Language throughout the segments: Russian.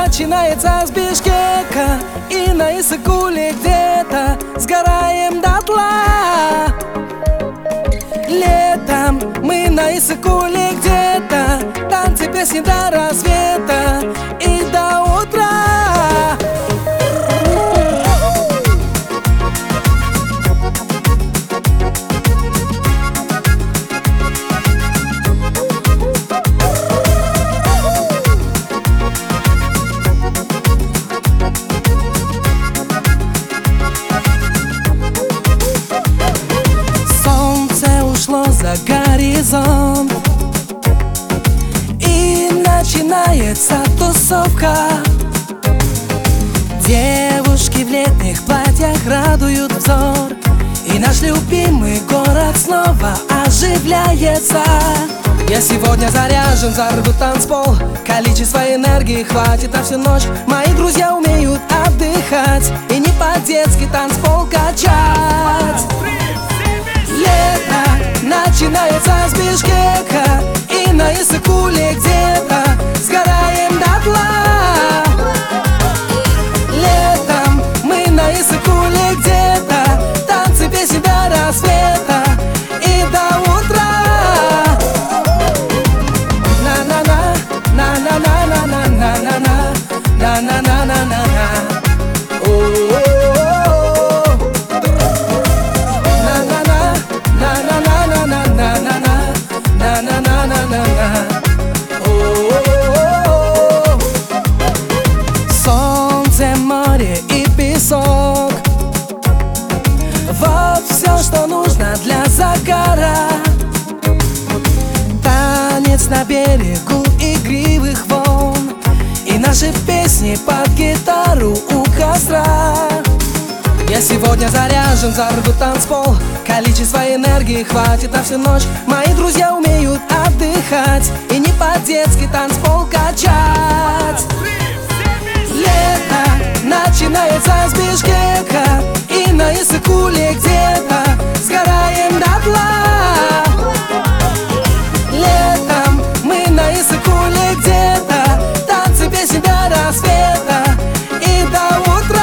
начинается с Бишкека, и на Иссык-Куле где-то сгораем дотла. Летом мы на Иссык-Куле где-то, танцы, песни до рассвета и до утра. За горизонт, и начинается тусовка. Девушки в летних платьях радуют взор, и наш любимый город снова оживляется. Я сегодня заряжен, взорву танцпол. Количество энергии хватит на всю ночь. Мои друзья умеют отдыхать и не по-детски танцпол качать. Лето начинается с Бишкека, и на Иссык-Куле где-то сгораем дотла. Летом мы на Иссык-Куле где-то, танцы, песни до рассвета и до утра. На-на-на, на-на-на-на-на-на-на, на-на-на-на-на-на. Солнце, море и песок, вот все, что нужно для загара. Танец на берегу игривых волн, и наши песни под гитару у костра. Я сегодня заряжен, взорву танцпол. Количество энергии хватит на всю ночь. Мои друзья умеют отдыхать и не по-детски танцпол качать. Лето начинается с Бишкека, и на Иссык-Куле где-то сгораем дотла. Летом мы на Иссык-Куле где-то, танцы, песни до рассвета и до утра.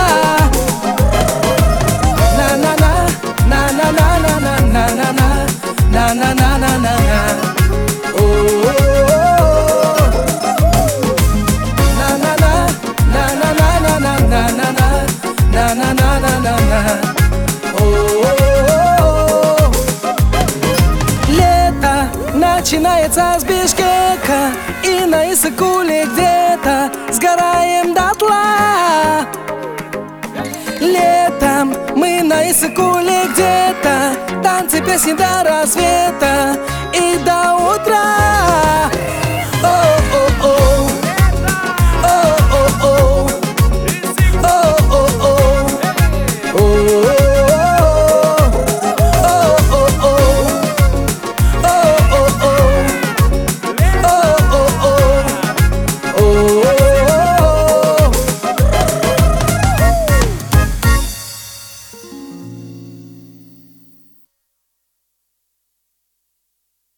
Лето начинается с Бишкека, и на Иссык-Куле где-то сгораем дотла. Летом мы на Иссык-Куле где-то, танцы, песни до рассвета и до утра.